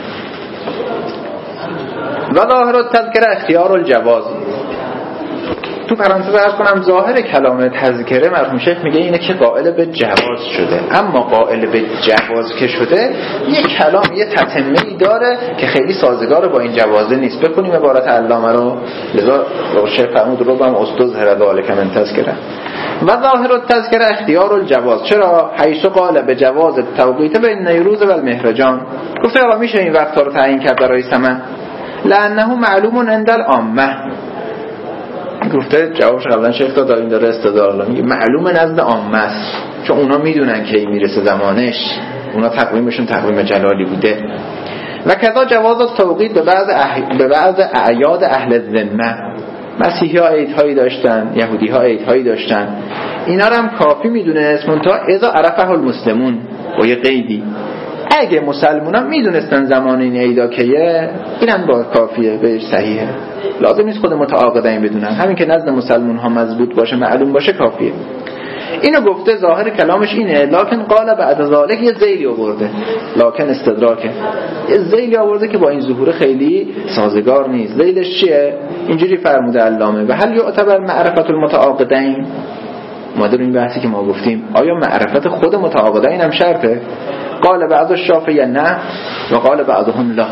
Speaker 1: و ظاهر التذکره اختیار الجواز. تو پرانتز عرض کنم ظاهر کلام تذکره مرحوم شیخ میگه اینه که قائل به جواز شده، اما قائل به جواز که شده یه کلام یه تتمه‌ای داره که خیلی سازگار با این جوازه نیست. بکنیم عبارت علامه رو، لذا شیخ فرمود رو هم استظهر ذلک من تذکره. و ظاهر التذکره اختیار الجواز. چرا؟ حیث قال به جواز التوقیت بین نیروز و المهرجان. گفته آقا میشه این وقت رو تعیین کرد برای ثمن، لانه معلوم عند العامه. گفته جوابش قبلا شیخ داد، این داره استدلال میگه معلومه نزد عامه است، چون اونا میدونن کی میرسه زمانش، اونا تقویمشون تقویم جلالی بوده. و کذا جواز التوقیت به بعض اح... به بعض اعیاد اهل ذمه. مسیحی ها عیدهایی داشتن، یهودی ها عیدهایی داشتن، اینا رو هم کافی میدونست، منتها اذا عرفه المسلمون با یه قیدی، اگه مسلمان هم میدونستن زمان این عیدا کیه، اینم با کافیه، به صحیحه، لازم نیست خود متعاقدین بدونن، همین که نزد مسلمان ها مضبوط باشه معلوم باشه کافیه. اینو گفته ظاهر کلامش اینه، لکن قال بعد ذالک یه ذیلی آورده، لکن استدراکه، یه ذیلی آورده که با این ظهور خیلی سازگار نیست. ذیلش چیه؟ اینجوری فرموده علامه و هل یعتبر معرفت المتعاقدین، ما در این بحثی که ما گفتیم آیا معرفت خود متعاقدین هم شرطه؟ قال بعض الشافعی نه و قال بعضهم لا،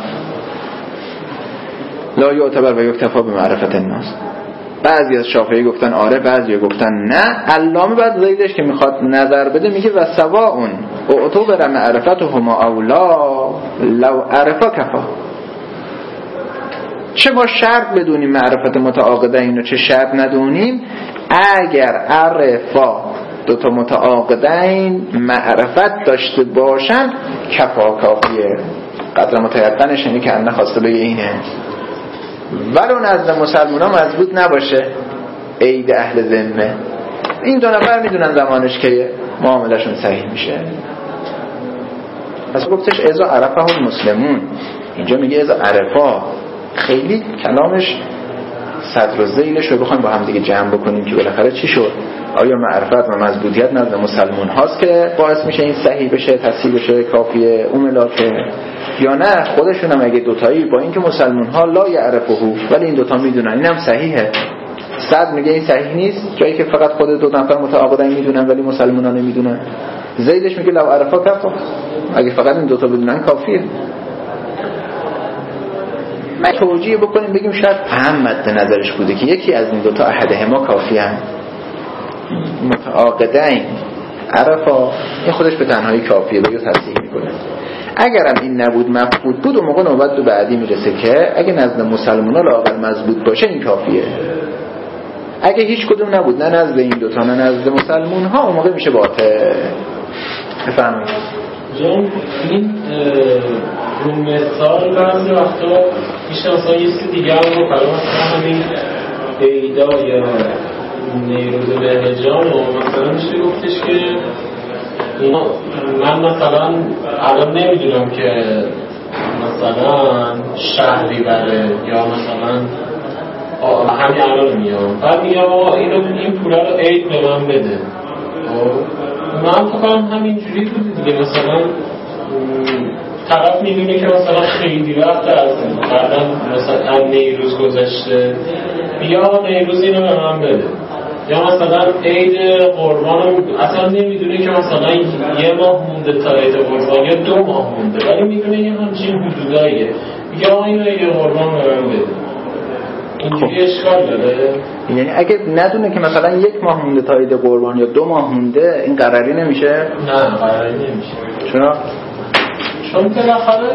Speaker 1: لا یعتبر و یکتفا به معرفت الناس. بعضی از شافعی گفتن آره، بعضی گفتن نه. علامه بعد زیدش که میخواد نظر بده میگه و سواء اعتبر معرفتهما اولا لو عرفا کفا. چه ما شرط بدونیم معرفت متعاقدین و چه شرط ندونیم، اگر عرفا دوتا متعاقدین معرفت داشته باشن کفا، کافیه. قدر متیقنش اینه که انه خواسته بگه اینه، ولو نزد مسلمان ها مضبوط نباشه عید اهل ذمه، این دو نفر میدونن زمانش که معاملشون صحیح میشه. پس گفتش اذا عرفه المسلمون، اینجا میگه اذا عرفا، خیلی کلامش صدر و ذیلش رو بخوایم با هم دیگه جمع بکنیم که بالاخره چی شد، آیا معرفت و مضبوطیت نزد مسلمان هاست که باعث میشه این صحیح بشه، تصحیح بشه، کافیه اون ملاکه، یا نه خودشون هم اگه دوتایی با اینکه مسلمان ها لا یعرفه ولی این دوتا میدونن اینم صحیحه. صد میگه این صحیح نیست، جایی که فقط خود دو نفر متعاقدین میدونن ولی مسلمان ها نمیدونن. زیدش میگه لو عرفا کفا، اگه فقط این دوتا بدونن کافیه. ما توجیه بکنیم بگیم شاید اهم مد نظرش بوده که یکی از این دوتا احدهما کافی هم، متعاقدین عرفا این خودش به تنهایی کافیه و یا تصحیح میکنه. اگرم این نبود مفقود بود، اون موقع نوبت به بعدی میرسه که اگه نزد مسلمان ها لااقل مضبوط باشه این کافیه. اگه هیچ کدوم نبود، نه نزد این دوتا نه نزد مسلمان ها، اون موقع میشه باطل. بفهمید
Speaker 4: جان این رو مثال بعضی وقتا میشه اصلا یه سی دیگه هم رو فرام همین ایدا یا نیروز بهجان و مثلا میشه گفتش که اینا من مثلا الان نمیدونم که مثلا شهری بره یا مثلا همین الان میام بعد میگم آقا اینو این پوله رو عید به من بده، من فکرم همین جوری بود دیگه. مثلا طرف میدونه که مثلا خیلی وقت از بعدم مثلا نیروز گذشته، بیا نیروز اینو به من بده، یا مثلا عید قربان اصلا نمیدونه که مثلا یه ماه مونده تا عید قربان یا دو ماه مونده، ولی میدونه یه همچین حدوداییه، میگه آقا این عید قربان رو برم بده. اینجوری اشکال داره؟
Speaker 1: یعنی اگه ندونه که مثلا یک ماه مونده تا عید قربان یا دو ماه مونده، این قراری نمیشه؟
Speaker 4: نه قراری نمیشه.
Speaker 1: چرا؟
Speaker 4: چون که بالاخره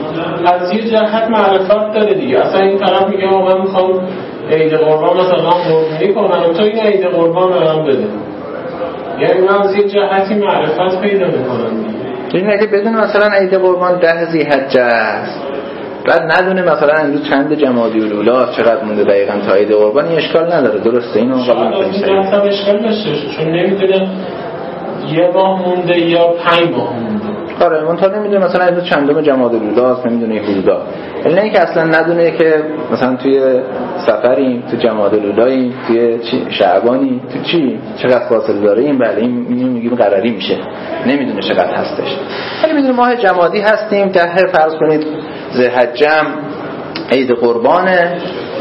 Speaker 4: از یه جهت معرفت داره دیگه. اصلا این طرف میگه آقا من میخوام عید قربان مثلا قربانی کنم، تو این عید قربان رو هم بده، یعنی من از یه جهتی معرفت پیدا میکنم دیگه.
Speaker 1: این اگه بدونه مثلا عید قربان ده ذی‌حجه است، بعد ندونه مثلا امروز چند جمادی الاولی چقدر مونده دقیقاً تا عید قربان، این اشکال نداره، درسته؟ اینو قبول می‌کنید؟
Speaker 4: شاید اصلا اشکال داشته چون نمیدونه یه ماه مونده یا پنج ماه مونده.
Speaker 1: آره من تا نمیدونه مثلا امروز چندم جمادی الاولی است، نمیدونه این حدودا. یعنی اینکه اصلا ندونه که مثلا توی سفریم، تو جمادی الاولی، توی چی شعبانی، تو چی چقدر فاصله داره، این بله این میگیم قراری میشه، نمیدونه چقدر هستش. ولی میدونه ماه جمادی هستیم، ده فرض کنید ذی‌حجه عید قربانه،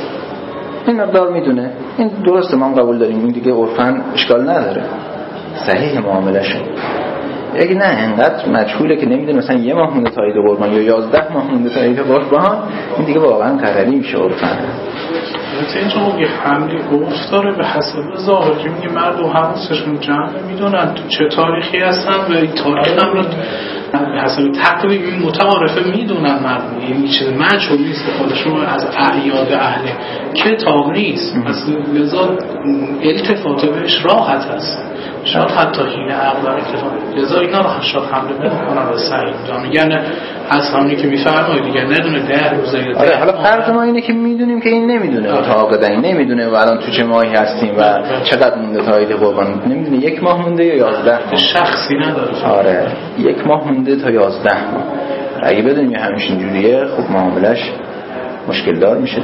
Speaker 1: این مقدار میدونه، این درسته، ما قبول داریم، این دیگه عرفاً اشکال نداره، صحیح معامله‌شون. اگه نه انقدر مجهوله که نمیدونه مثلا یه ماه مونده تا عید قربان یا یازده ماه مونده تا عید قربان، این دیگه واقعا قراری میشه عرفاً.
Speaker 2: مثلا اینجا یه حملی گفت داره به حسب ظاهر که میگه مردم حواسشون جمع میدونن تو چه تاریخی هستن و این تاریخ هم رو به حسب تقریب متعارفه میدونن مردم، این چیز مجهول نیست به خودشون از اعیاد اهل کتاب نیست، مثلا لذا التفات بهش راحت هست، شاید حتی هینه عقل اکتفا، لذا اینا رو شاید حمله نمی‌کنن به سعی میدونن، میگن از همونی که میفرمایید دیگه ندونه ده روزه.
Speaker 1: آره حالا فرض ما اینه که میدونیم که این نمیدونه متعاقدن، این نمیدونه و الان تو چه ماهی هستیم و چقدر مونده تا عید قربان، نمیدونه یک ماه مونده یا یازده ماه،
Speaker 2: شخصی نداره.
Speaker 1: آره یک ماه مونده تا یازده ماه، اگه بدونیم یه همچین جوریه خب معاملش مشکل دار میشه.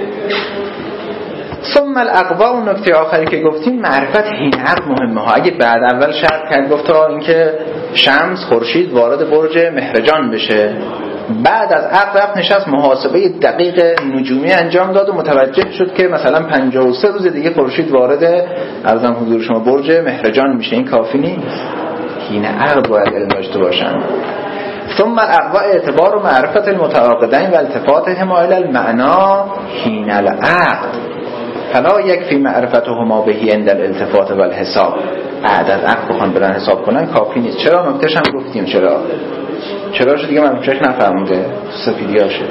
Speaker 1: ثم الاقوا، اون نکته آخری که گفتیم معرفت این عقد مهمه ها. اگه بعد اول شرط کرد گفت تا اینکه شمس خورشید وارد برج مهرجان بشه، بعد از عقد رفت نشست محاسبه دقیق نجومی انجام داد و متوجه شد که مثلا پنجاه و سه روز دیگه خورشید وارد عرضم حضور شما برج مهرجان میشه، این کافی نیست، این عقد باید علم داشته باشن. ثم الاقوا اعتبار و معرفت المتعاقدین و التفاتهما الی المعنا حین العقد فلا یکفی معرفتهما بهی عند الالتفات و الحساب. بعد از عقد بخوان برن حساب کنن کافی نیست. چرا؟ نکتهش هم گفتیم چرا چرا شد دیگه من چک نفهمیده سفیدیا شده،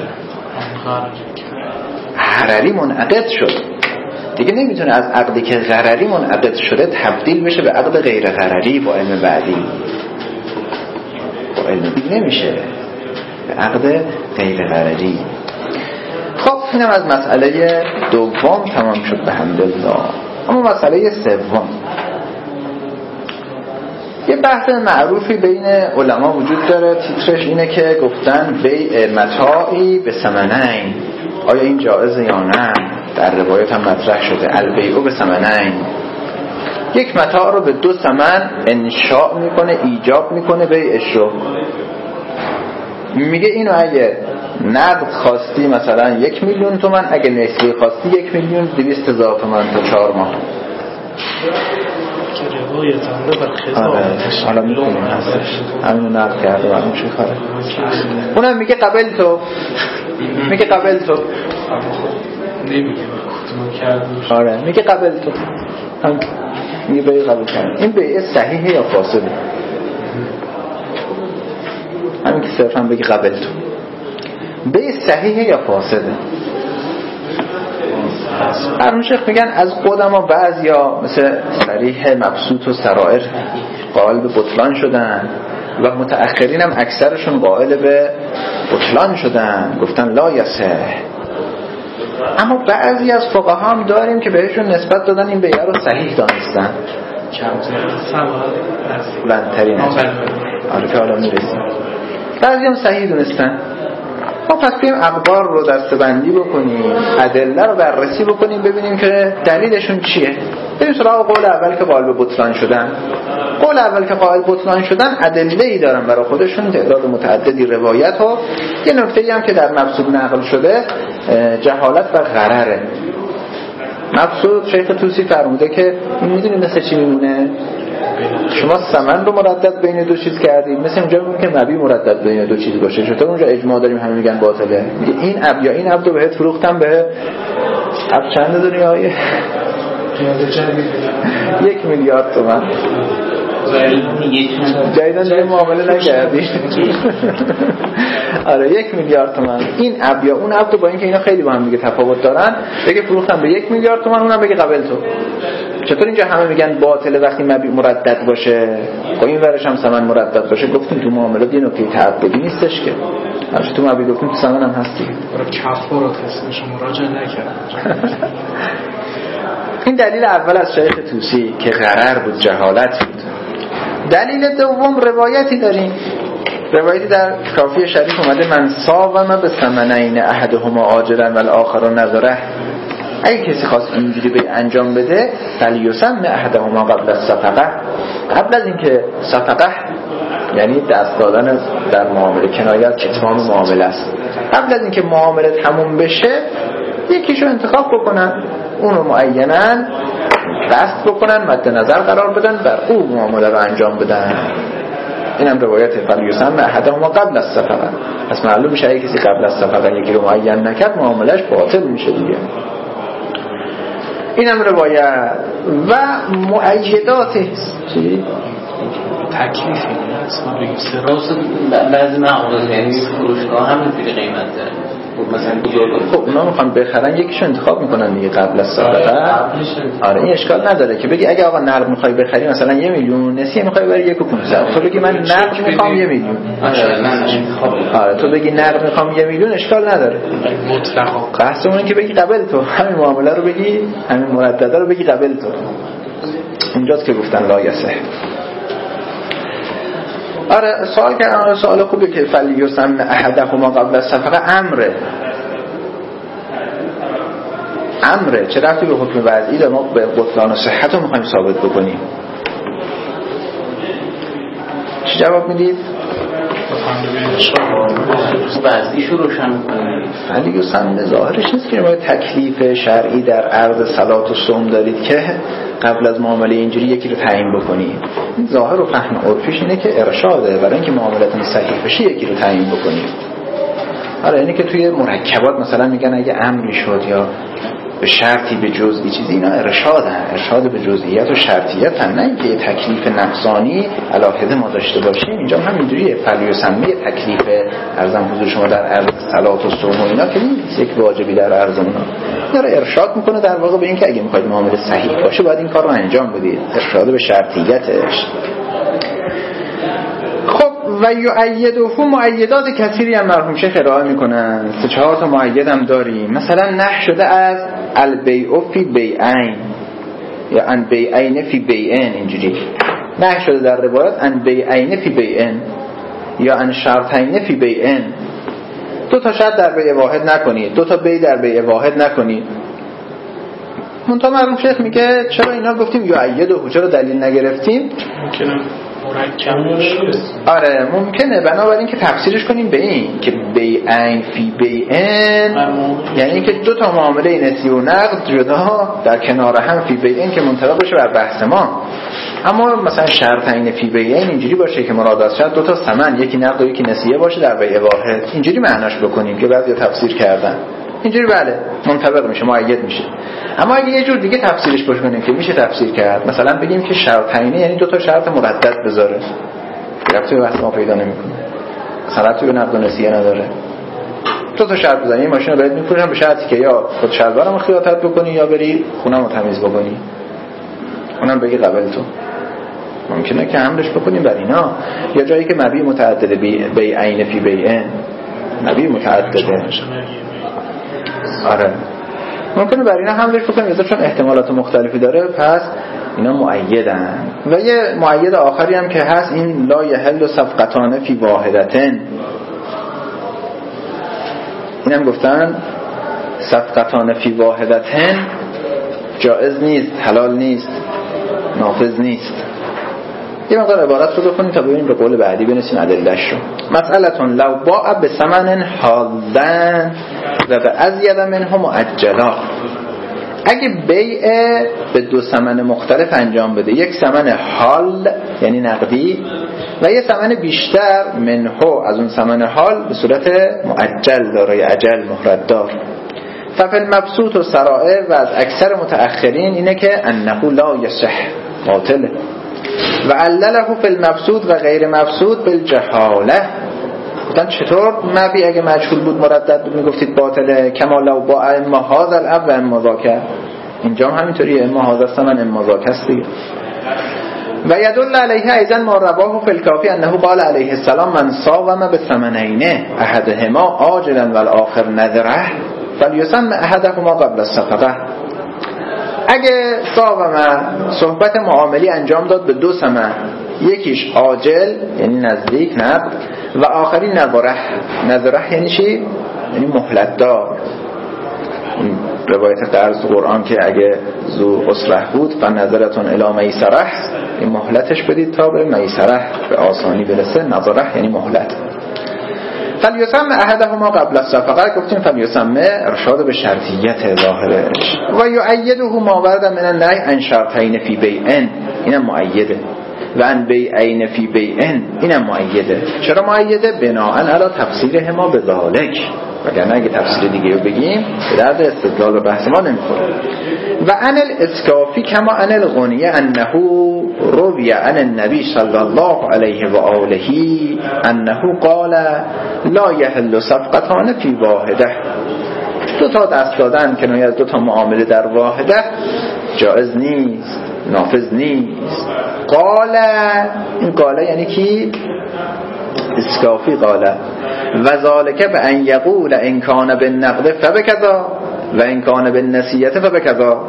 Speaker 1: غرری منعقد شد دیگه، نمیتونه از عقدی که غرری منعقد شده تبدیل بشه به عقد غیر غرری با علم بعدی، با علم بعدی نمیشه، به عقد غیر غرری. خب اینم از مسئله دوم تمام شد به حمدالله. اما مسئله سوم، یه بحث معروفی بین علما وجود داره، تیترش اینه که گفتن بیع متاعی به ثمنین، آیا این جایزه یا نه؟ در روایت هم مطرح شده البیع به ثمنین، یک متاع رو به دو ثمن انشاء میکنه، ایجاب میکنه بیعش رو. میگه اینو اگه نقد خواستی مثلا یک میلیون تومن، اگه نسبی خواستی یک میلیون دویست هزار تومن تا چهار ماه. آره حالا میکنیم هستش همینو نقد کرده و همون چه کاره. اونم میگه قبل تو، میگه قبل تو
Speaker 2: نمیگه
Speaker 1: آره میگه قبل تو هم میگه بیع قبول کنم. این بیع صحیحه یا فاسده؟ همین که صرف هم بگه قبل تو، بیع صحیحه یا فاسده؟ هرون شیخ میگن از قدما بعضیا مثل صریح مبسوط و سرائر قائل به بطلان شدن و متأخرین هم اکثرشون قائل به بطلان شدن، گفتن لا یصح. اما بعضی از فقها هم داریم که بهشون نسبت دادن این بیعه رو صحیح دانستن، بلندترین آره که حالا میرسیم. بعضی هم صحیح دونستن. ما پس بیم اخبار رو دستبندی بکنیم، ادله رو بررسی بکنیم، ببینیم که دلیلشون چیه. بریم سراغ قول اول که قائل به بطلان شدن. قول اول که قائل بطلان شدن ادله‌ای دارن برای خودشون، تعداد متعددی روایت و یه نکته‌ای هم که در مبسوط نقل شده جهالت و غرره. مقصود شیخ طوسی فرموده که میدونی مثل چی میمونه؟ شما ثمن رو مردد بین دو چیز کردید، مثل اونجا میگه که مبیع مردد بین دو چیز باشه. چطور اونجا اجماع داریم همه میگن باطله؟ میگه این اب یا این اب رو بهت فروختم به اب چند دنیای یک میلیارد تومان جایدن دیگه معامله نکردی. آره یک میلیارد تومان. این اب یا اون اب تو با اینکه اینا خیلی با هم دیگه تفاوت دارن بگه فروختم به یک میلیارد تومان، اونم بگه قبل تو. چطور اینجا همه میگن باطله وقتی مبیع مردد باشه؟ خب این ورش هم ثمن مردد باشه. گفتیم تو معاملات یه نکته تعبدی نیستش که همش تو مبیع گفتیم تو ثمن هم هست دیگه.
Speaker 2: برای کفارات هست شما مراجعه نکردید.
Speaker 1: این دلیل اول از شیخ طوسی که غرر بود، جهالت بود. دلیل دوم روایتی داریم، روایتی در کافی شریف اومده من ساوم به ثمنین احدهما آجرا و الاخر نظره. اگه کسی خواست اینجوری به انجام بده فلیسم احدهما قبل الصفقه، قبل از اینکه صفقه یعنی دست دادن در معامله، کنایه از اتمام معامله است، قبل از اینکه معامله تموم بشه یکیشو انتخاب بکنن، اون رو معینن قصد بکنن، مد نظر قرار بدن، بر او معامله رو انجام بدن. اینم روایت فلیسم احدهما قبل الصفقه. پس معلوم میشه اگه کسی قبل از صفقه یکی رو معین نکرد معاملهش باطل میشه دیگه. اینم روایت و مؤیدات چی؟
Speaker 2: تکلیفی نیست ما بگیم
Speaker 3: سراس بعضی مغازه یعنی فروشگاه هم اینجوری قیمت داره.
Speaker 1: خب اونا میخوان بخرن یکیشو انتخاب میکنن دیگه قبل از صفقه. آره این اشکال نداره که بگی اگه آقا نقد میخوای بخری مثلا یه میلیون، نسیه میخوای بری یک و پونصد، تو بگی من نقد میخوام یه میلیون. آره تو بگی نقد میخوام یه میلیون، اشکال نداره.
Speaker 2: مطلقا
Speaker 1: بحث اونه که بگی قبل تو، همین معامله رو بگی، همین مردده رو بگی قبل تو. اونجاست که گفتن لا یصح. آره سوال کردن، سوال خوبه که فلیسم احدهما قبل الصفقه امره. امره چه رفتی به حکم وضعی داره؟ ما به بطلان و صحت رو میخوایم ثابت بکنیم. چی جواب میدید؟
Speaker 3: وضعیشو روشن میکنیم.
Speaker 1: فلیسم ظاهرش نیست که ما تکلیف شرعی در عرض صلات و صوم دارید که قبل از معامله اینجوری یکی رو تعیین بکنی. این ظاهر و فهم عرفیش اینه که ارشاده برای اینکه معاملتون صحیح بشه یکی رو تعیین بکنی. آره اینه که توی مرکبات مثلا میگن اگه امری شد یا به شرطی به جزئی چیزی، اینا ارشادن، ارشاد به جزئیات و شرطیت هم، نه اینکه یه تکلیف نقصانی علاهده ما داشته باشیم. اینجا هم اینجوریه فلیسم تکلیف ارزم حضور شما در عرض صلات و صوم و اینا که نیست یک واجبی در عرض اونا. داره ارشاد میکنه در واقع به اینکه اگه میخواید معامله صحیح باشه باید این کار رو انجام بدید، ارشاد به شرطیتش. خب و یؤیده مؤیدات کثیری هم مرحوم شیخ ارائه میکنن. سه چهار تا مؤید هم داریم. مثلا نهی شده از البیع فی بیعین یا ان بیعین فی بیعین، اینجوری نهی شده در روایت ان بیعین فی بیعین یا ان شرطین فی بیعین. دو تا شرط در بیع واحد نکنید، دو تا بیع در بیع واحد نکنید. منتها مرحوم شیخ میگه چرا اینا گفتیم یؤیده، چرا دلیل نگرفتیم؟
Speaker 2: ممکنه مرکب باشه.
Speaker 1: آره ممکنه، بنابراین که تفسیرش کنیم به این که بیعین فی بیعین یعنی که دو تا معامله نسیه و نقد جدا در کنار هم فی بیعین که منطبق باشه بر بحث ما. اما مثلا شرطین فی بیعین اینجوری باشه که مراد از شرط دو تا ثمن، یکی نقد و یکی نسیه باشه در بیع واحد، اینجوری معناش بکنیم که بعضی تفسیر کردن اینجوری بله منطبق میشه، مؤید میشه. اما اگه یه جور دیگه تفسیرش بکنیم که میشه تفسیر کرد، مثلا بگیم که شرطینه یعنی دو تا شرط مردد بذاره، ربطی به بحث ما پیدا نمیکنه، مثلا ربطی به نقد و نسیه نداره. دو تا شرط بزنی، ماشین رو بهت میفروشن به شرطی که یا خود شلوارمو خیاطت بکنی یا بری خونه‌مو تمیز بکنی. اونم بگی قبل تو. ممکنه که حملش بکنیم بر اینا، یا جایی که مبیع متعدده بیعین فی بیعین، مبیع متعدده. آره ممکنه برای اینا حملش بکنیم چون احتمالات مختلفی داره، پس اینا مؤیدن. و یه مؤید آخری هم که هست این لا یحل صفقتان فی واحدتن، اینم گفتن صفقتان فی واحدتن جائز نیست، حلال نیست، نافذ نیست. یه مقدار عبارت رو بکنیم تا ببینیم به قول بعدی بنویسیم ادله‌اش رو. مسئله‌تون لو باع بثمن حاضن و به ازید منه مؤجلا. اگه بیع به دو ثمن مختلف انجام بده، یک ثمن حال یعنی نقدی و یک ثمن بیشتر منهو از اون ثمن حال به صورت مؤجل دارای اجل مهلت دار، ففی المبسوط و سرائر و از اکثر متأخرین اینه که انه لا یصح باطله و علله فی المبسوط و غیر مبسوط بالجهاله. گفتن چطور مبی اگه مجهول بود مردد بود میگفتید باطله؟ کما لو با اما هذا الاب و اما ذاک، اینجا هم همینطوریه، اما هذا الثمن اما ذاک است دیگه. و یدل علیه ایضا ما رواه فی الکافی انه قال علیه السلام من صاوم بثمنین احدهما آجلا والآخر نذره فلیسم احدهما قبل الصفقه. اگه صاوم صحبت معاملی انجام داد به دو ثمن، یکیش عاجل یعنی نزدیک نقد و آخری نذره. نذره یعنی چی؟ یعنی مهلت دار. روایت قرض قرآن که اگه ذو اسره بود فنظرتون الی میسره، این مهلتش بدید تا به میسره به آسانی برسه. نظره یعنی مهلت. فلیسم احدهما قبل الصفقه، گفتیم فلیسم ارشاد به شرطیت ظاهرش. و یؤیده ما ورد من النهی عن شرطین فی بیعن، اینم مؤیده. و ان بیعین فی بیعن، اینم مؤیده. چرا مؤیده؟ بناء علی تفسیرهما بذالک، وگرنه اگه تفسیر دیگه رو بگیم به درد استدلال و بحث ما نمیخوره. و ان الاسکافی کما ان الغنیه انه روی عن النبی صلی الله علیه و آله انه قال لا یحل صفقتان فی واحده. دو تا دست دادن کنایه از دو تا معامله در واحده جائز نیست، نافذ نیست. قال، این قال یعنی کی؟ اسکافی قال و ذالک به ان یقول ان کان بالنقد فبکذا و ان کان بالنسیه فبکذا.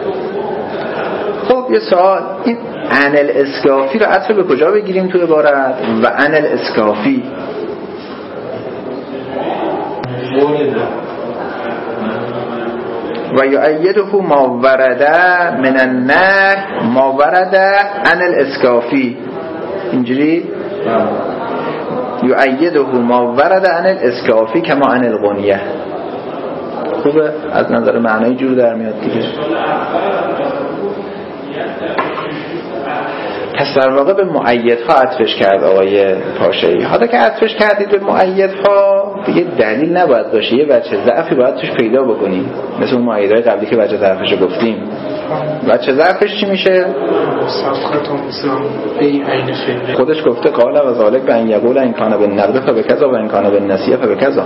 Speaker 1: خب یه سوال، این ان الاسکافی رو عطف به کجا بگیریم تو عبارت؟ و ان الاسکافی و یؤیده ما ورد من النهی ما ورد عن الاسکافی، اینجوری یؤیده ما ورد عن الاسکافی کما عن الغنیه. خوبه؟ از نظر معنی جور در میاد دیگه. پس در واقع به مؤیدها عطفش کرد آقای پاشایی. حالا که عطفش کردید به مؤیدها دیگه دلیل نباید باشه، یه وجه ضعفی باید توش پیدا بکنیم، مثل اون مؤیدهای قبلی که وجه ضعفش رو گفتیم. وجه ضعفش چی میشه؟ خودش گفته قال و ذالک به ان یقول ان کان بالنقد فبکذا و ان کان بالنسیه فبکذا.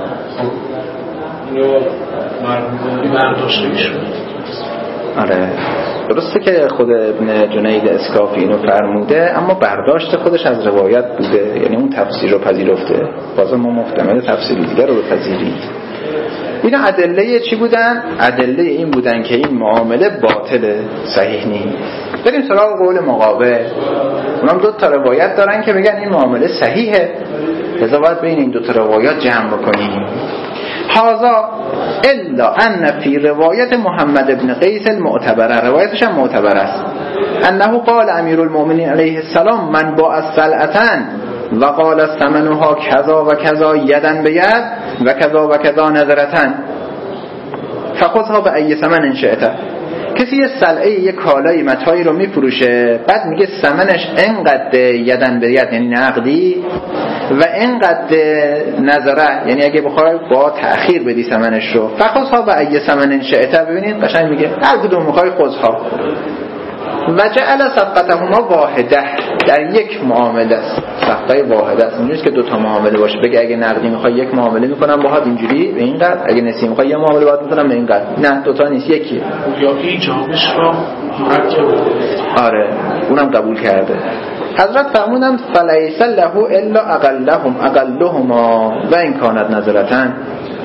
Speaker 2: برداشته میشه.
Speaker 1: آره درسته که خود ابن جنید اسکافی اینو فرموده، اما برداشت خودش از روایت بوده، یعنی اون تفسیر رو پذیرفته. بازم ما محتمل تفسیری دیگر رو بپذیریم. اینا ادله چی بودن؟ ادله این بودن که این معامله باطله، صحیح نیست. بریم سراغ قول مقابل. اونم دو تا روایت دارن که بگن این معامله صحیحه، لذا باید بین این دو تا روایات جمع بکنیم. هذا الا ان فی روایت محمد ابن قیس المعتبره، روایتش هم معتبر است، انه قال امیر المؤمنین علیه السلام من با السلعتن و قال الثمنها کذا و کذا یدن به ید و کذا و کذا نظرتن فخذها به ای ثمن شئت. کسی یه سلعه یه کالای متایی رو میفروشه، بعد میگه ثمنش اینقدر یدن به ید یعنی نقدی و اینقدر نظره یعنی اگه بخوای با تأخیر بدی ثمنش رو، فخذها به ای ثمن شئت. ببینید قشنگ میگه هر کدوم میخوای خذها. و جعل صفقتهما واحده، در یک معامله است، صفقه واحده است. اینجوریه که دو تا معامله باشه، بگه اگه نقدی میخوای یک معامله میکنم باهات اینجوری به این قدر، اگه نسی میخوای یه معامله باهات میکنم به این قدر. نه دو تا نیست، یکیه.
Speaker 2: یا ایجابش رو
Speaker 1: آره اونم قبول کرده. حضرت فرمودند فلیس له الا اقلهم اقلهما و این کانت نظرتن.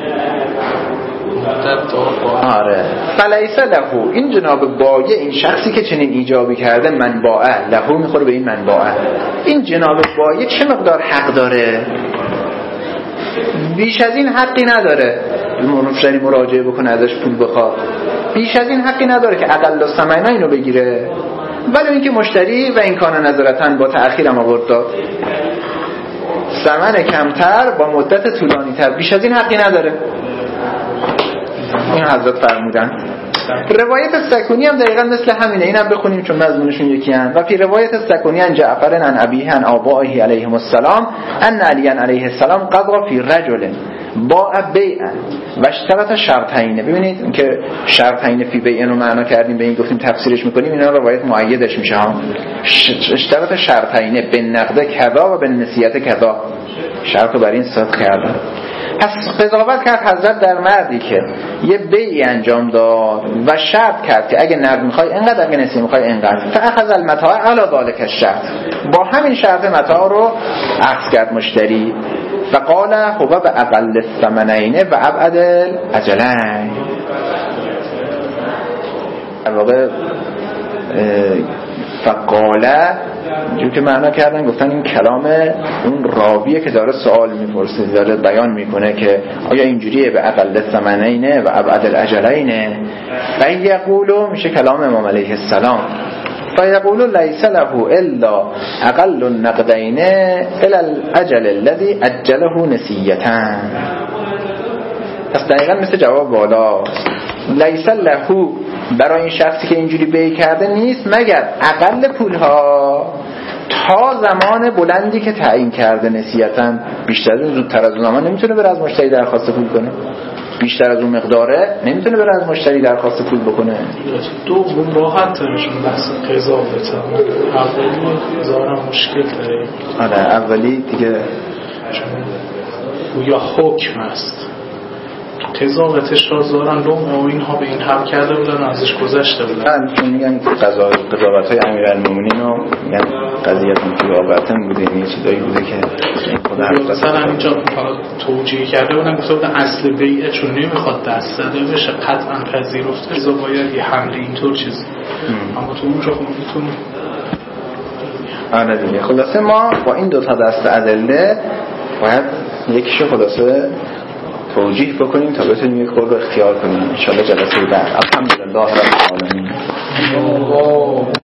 Speaker 1: آره فلیس له، این جناب بایع، این شخصی که چنین ایجابی کرده، منباعه له میخوره به این منباعه. این جناب بایع چه مقدار حق داره؟ بیش از این حقی نداره. مشتری مراجعه بکنه ازش پول بخواد، بیش از این حقی نداره که اقل الثمن اینو بگیره. ولی اینکه مشتری و این کان نظرتن با تأخیرم آورد داد، ثمن کمتر با مدت طولانی تر، بیش از این حقی نداره. این حضرت فرمودن. روایت سکونی هم دقیقاً مثل همینه، اینم بخونیم چون مضمونشون یکی هن. و فی روایت سکونی عن جعفر عن ابیه عن آبائه علیهم السلام ان علی علیه السلام قضا فی رجل باع بیعا و اشترط شرطین. ببینید که شرطین فی بیع رو معنا کردیم، به این گفتیم تفسیرش میکنیم، اینا روایت مؤیدش میشه ها. اشترط شرطین به نقد کذا و به نسیت کذا، شرط رو بر این صدق کردن. پس قضاوت کرد حضرت در مردی که یه بیعی انجام داد و شرط کرد که اگه نقد میخوای اینقدر، اگه نسیه میخوای اینقدر، فاخذ المتاع علی ذلک الشرط، با همین شرط متاع رو اخذ کرد مشتری. فقال هو باقل الثمنین و ابعد الاجلین. در واقع فقاله جو که معنا کردن، گفتن این کلام اون راویه که داره سوال میپرسه، داره بیان میکنه که آیا اینجوریه به اقل الثمنین و ابعد الاجلین. فیقولو میشه کلام امام علیه السلام، فیقولو لیس له الا اقل النقدین الی الاجل الذی اجله نسیتا. پس دقیقا مثل جواب بالا، لیس له برای این شخصی که اینجوری بیع کرده نیست مگر اقل پولها تا زمان بلندی که تعیین کرده نسیتا. بیشتر از زودتر از اون زمان نمیتونه بره از مشتری درخواست پول کنه، بیشتر از اون مقداره نمیتونه بره از مشتری درخواست پول بکنه.
Speaker 2: دوم راحت ترشون بحث قضاوت اولی زارم مشکل داره.
Speaker 1: آره اولی دیگه
Speaker 2: یا حکم است، قضاوتش را زارن لوم و اینها به این حل کرده بودن و ازش گذشته بودن.
Speaker 1: من میگن قضاوت های امیرالمومنین رو میگن قضیت متوابعتن بوده، این چیزایی بوده که
Speaker 2: مثلا اینجا توجیه کرده بودن، گفته بودن اصل بیعه چون نمیخواد دست زده بشه قطعا پذیرفته، ازا باید یه حمله اینطور چیزی. اما تو اونجا خب میتونی
Speaker 1: آره دیگه. خلاصه ما با این دوتا دست ادله باید یکیشو خلاصه توجیه بکنیم تا بتونیم یک قول رو اختیار کنیم. انشاءالله جلسه بعد. الحمدلله رب العالمین.